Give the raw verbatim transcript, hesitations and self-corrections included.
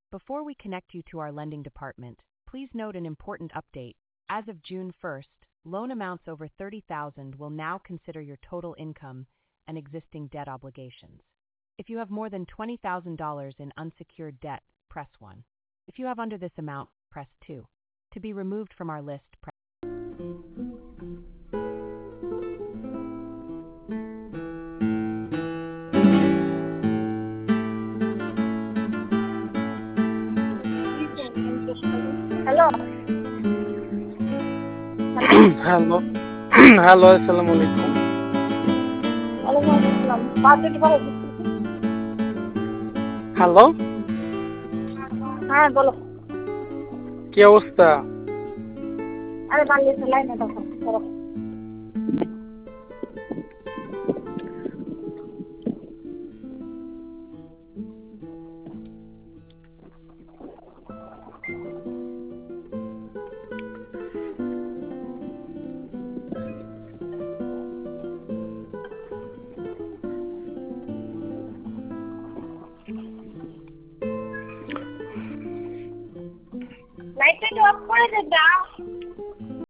Before we connect you to our lending department, please note an important update. As of June first, loan amounts over thirty thousand dollars will now consider your total income and existing debt obligations. If you have more than twenty thousand dollars in unsecured debt, press one. If you have under this amount, press two. To be removed from our list, press hello hello hello আসসালামু আলাইকুম। ওয়ালাইকুম আসসালাম। Budget ভালো দিচ্ছি। Hello, হ্যাঁ বলো। কি অবস্থা? আরে বাংলাদেশে লাইনে দেখো করো। লাইটটা একটু অফ করে দে দাও।